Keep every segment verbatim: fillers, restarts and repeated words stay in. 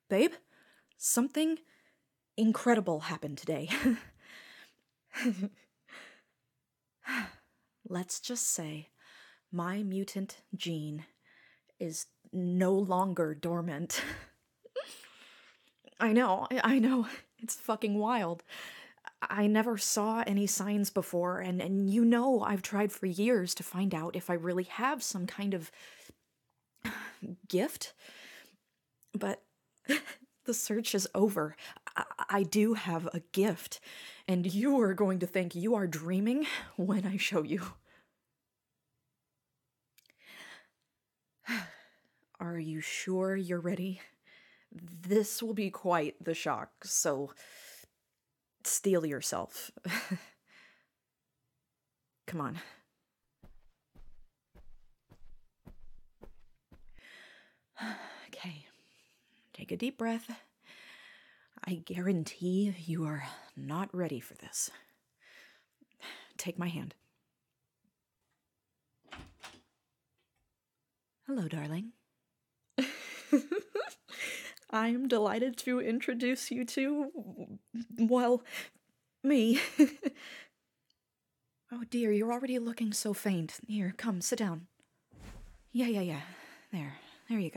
Babe, something incredible happened today. Let's just say my mutant gene is no longer dormant. I know, I know, it's fucking wild. I never saw any signs before, and, and you know I've tried for years to find out if I really have some kind of gift. But the search is over. I, I do have a gift, and you are going to think you are dreaming when I show you. Are you sure you're ready? This will be quite the shock, so steel yourself. Come on. Okay. Take a deep breath. I guarantee you are not ready for this. Take my hand. Hello, darling. I am delighted to introduce you to, well, me. Oh dear, you're already looking so faint. Here, come, sit down. Yeah, yeah, yeah. There, there you go.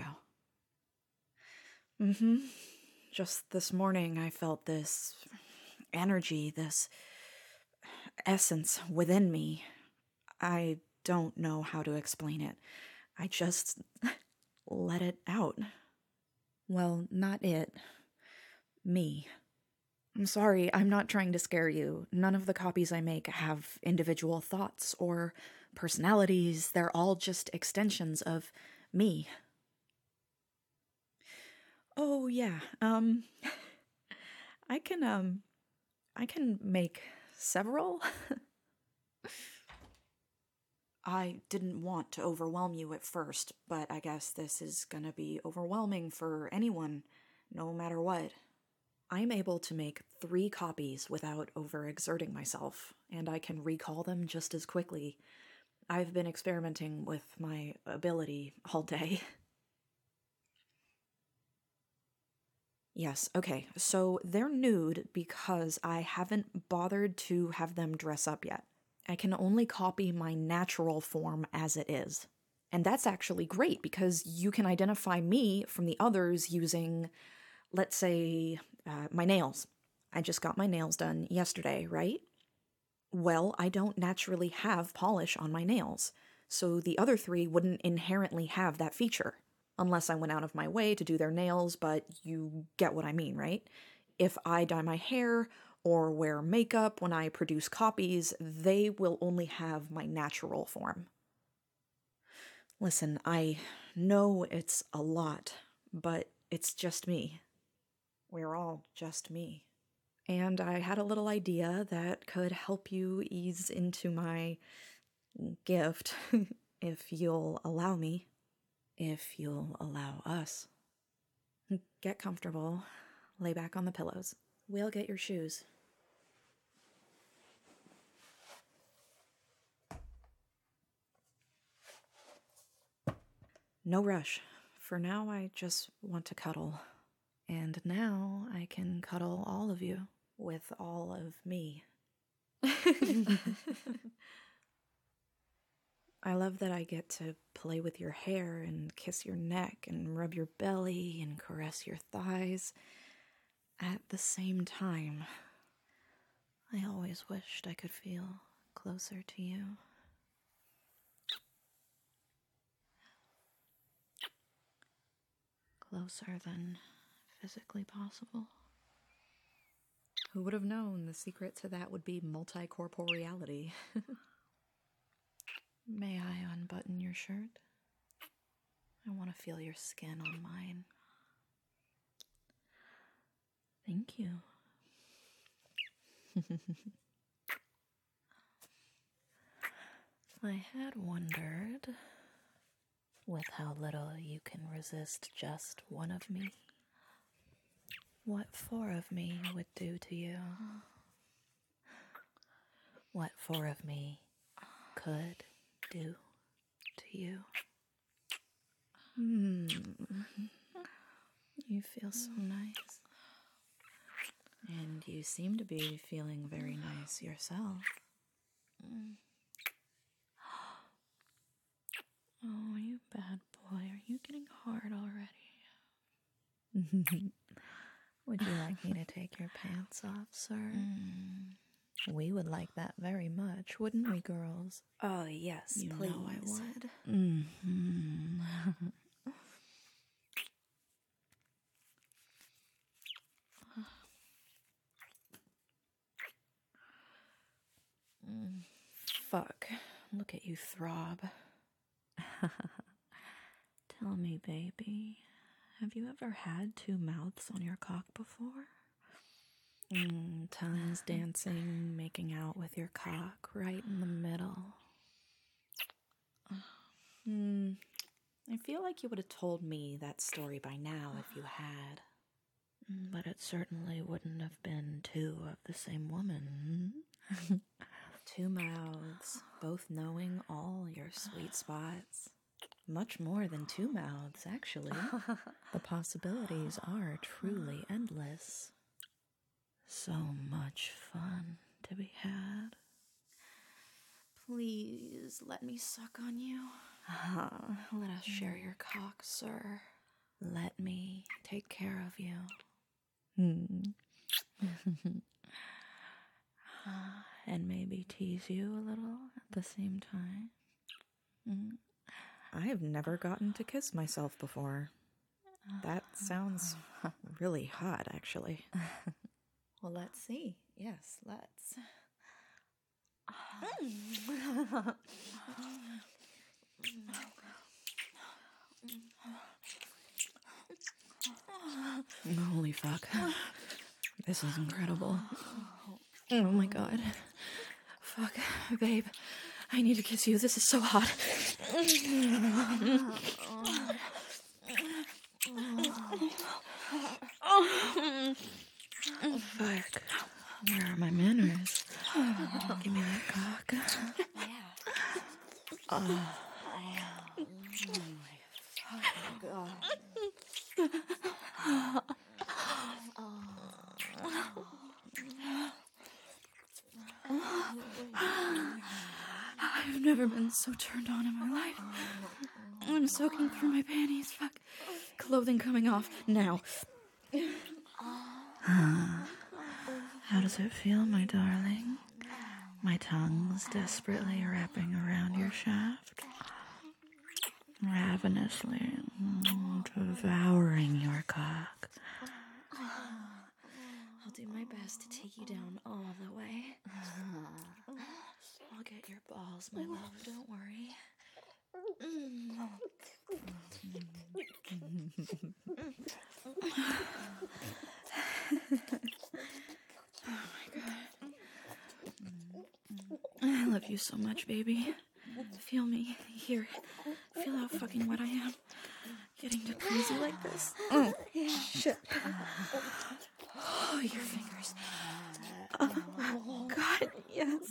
Mm-hmm. Just this morning I felt this energy, this essence within me. I don't know how to explain it. I just let it out. Well, not it. Me. I'm sorry, I'm not trying to scare you. None of the copies I make have individual thoughts or personalities. They're all just extensions of me. Oh, yeah, um... I can, um... I can make several. I didn't want to overwhelm you at first, but I guess this is gonna be overwhelming for anyone, no matter what. I'm able to make three copies without overexerting myself, and I can recall them just as quickly. I've been experimenting with my ability all day. Yes, okay, so they're nude because I haven't bothered to have them dress up yet. I can only copy my natural form as it is. And that's actually great because you can identify me from the others using, let's say, uh, my nails. I just got my nails done yesterday, right? Well, I don't naturally have polish on my nails, so the other three wouldn't inherently have that feature, unless I went out of my way to do their nails, but you get what I mean, right? If I dye my hair or wear makeup when I produce copies, they will only have my natural form. Listen, I know it's a lot, but it's just me. We're all just me. And I had a little idea that could help you ease into my gift, if you'll allow me. If you'll allow us. Get comfortable. Lay back on the pillows. We'll get your shoes. No rush. For now, I just want to cuddle. And now I can cuddle all of you with all of me. I love that I get to play with your hair and kiss your neck and rub your belly and caress your thighs at the same time. I always wished I could feel closer to you. Closer than physically possible. Who would have known the secret to that would be multi-corporeality? May I unbutton your shirt? I want to feel your skin on mine. Thank you. I had wondered, with how little you can resist just one of me, what four of me would do to you. What four of me could do to you. Hmm. You feel so nice. And you seem to be feeling very nice yourself. Oh, you bad boy. Are you getting hard already? Would you like me to take your pants off, sir? Mm. We would like that very much, wouldn't we, girls? Oh, yes, you please. know I would. Mm-hmm. mm. Fuck. Look at you throb. Tell me, baby, have you ever had two mouths on your cock before? Mm, tongues dancing, making out with your cock right in the middle. Hmm. I feel like you would have told me that story by now if you had. But it certainly wouldn't have been two of the same woman. Two mouths, both knowing all your sweet spots. Much more than two mouths, actually. The possibilities are truly endless. So much fun to be had. Please let me suck on you. Uh, let us share your cock, sir. Let me take care of you. Hmm. And maybe tease you a little at the same time. Mm. I have never gotten to kiss myself before. That sounds really hot, actually. Well, let's see. Yes, let's. Holy fuck. This is incredible. Oh my god. Fuck, babe. I need to kiss you. This is so hot. Oh, fuck. Where are my manners? Give me that cock. Oh, oh my god. I've never been so turned on in my life. I'm soaking through my panties. Fuck. Clothing coming off now. How does it feel, my darling? My tongue's desperately wrapping around your shaft, ravenously mm, devouring your cock. I'll do my best to take you down all the way. I'll get your balls, my love, don't worry. Oh my god. I love you so much, baby. Feel me. Here. Feel how fucking wet I am. Getting to please you like this. Oh, shit. Oh, your fingers. Oh, God, yes.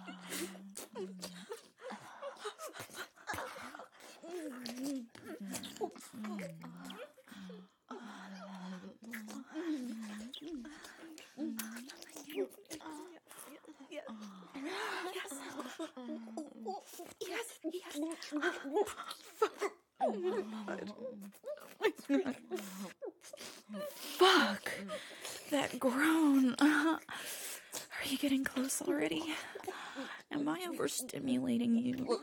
Yes, yes. Oh my god. Fuck. That groan. Uh, are you getting close already? Am I overstimulating you?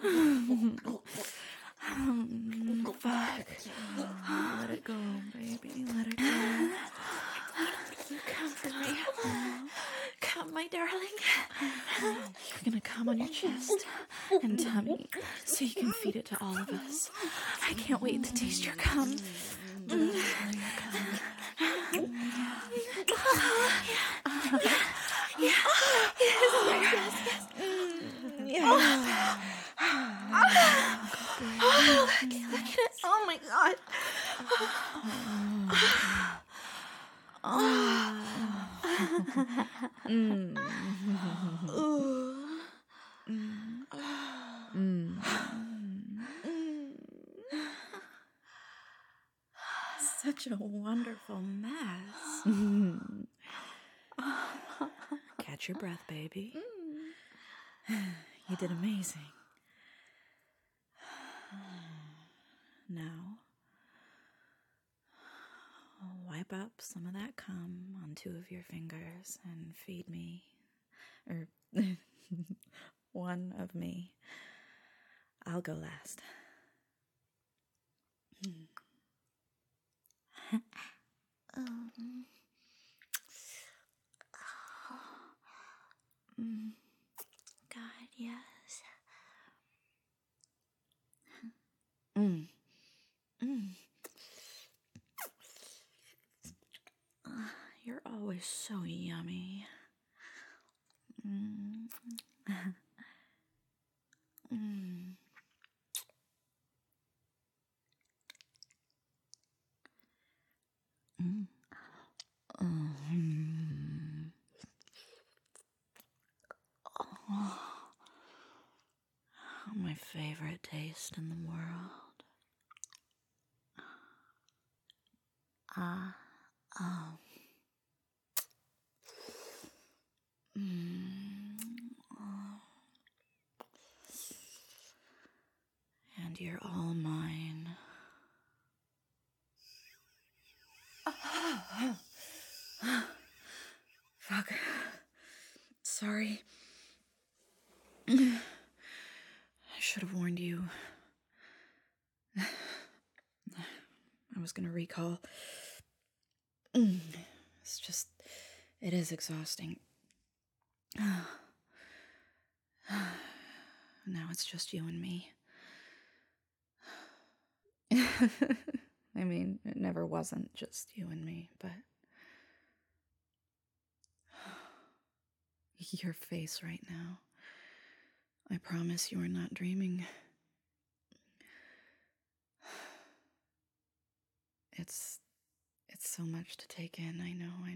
um, fuck. Let it go, baby. Let it go. Come for me. Come, my darling. You're gonna come on your chest and tummy so you can feed it to all of us. I can't wait to taste your cum. Mm. Yeah. Yes, yes, yes. Mm, yeah. Oh, look, look at it. Oh my god. Mm. Mm. such a wonderful mess. Catch your breath, baby. You did amazing. Now, wipe up some of that cum on two of your fingers and feed me. Or one of me. I'll go last. um, mm, God, yes. Mm. Mm. Uh, you're always so yummy. Mm. mm. Mm. Mm. Oh, my favorite taste in the world. Ah, uh, um. Mm. Oh. And you're all mine. Fuck. Sorry. I should have warned you. I was gonna recall. It's just, it is exhausting. Now it's just you and me. I mean, it never wasn't just you and me, but your face right now. I promise you are not dreaming. It's it's so much to take in. I know, I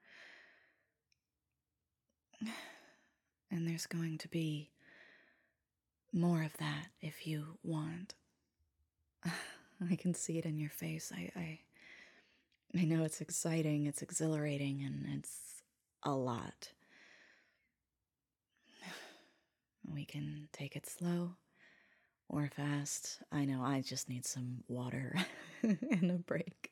know. And there's going to be more of that if you want. I can see it in your face. I I I know it's exciting, it's exhilarating, and it's a lot. We can take it slow or fast. I know I just need some water and a break.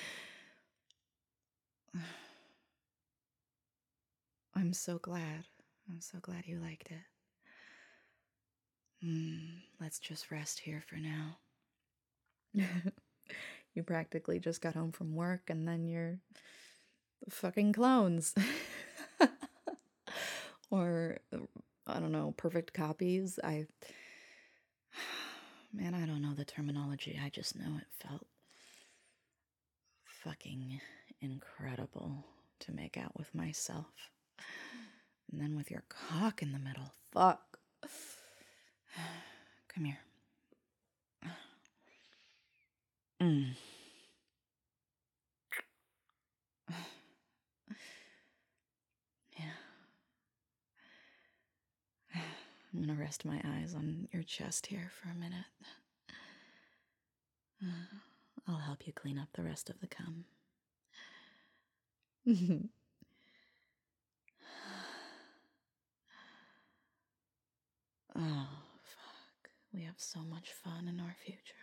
I'm so glad. I'm so glad you liked it. Mm, let's just rest here for now. You practically just got home from work and then you're fucking clones. Or, I don't know, perfect copies. I. Man, I don't know the terminology. I just know it felt fucking incredible to make out with myself. And then with your cock in the middle. Fuck. Come here. Mm. Yeah. I'm gonna rest my eyes on your chest here for a minute. I'll help you clean up the rest of the cum. Oh, fuck. We have so much fun in our future.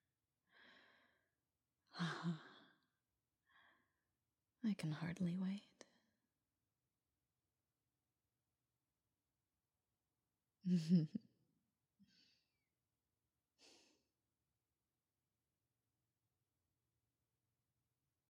I can hardly wait.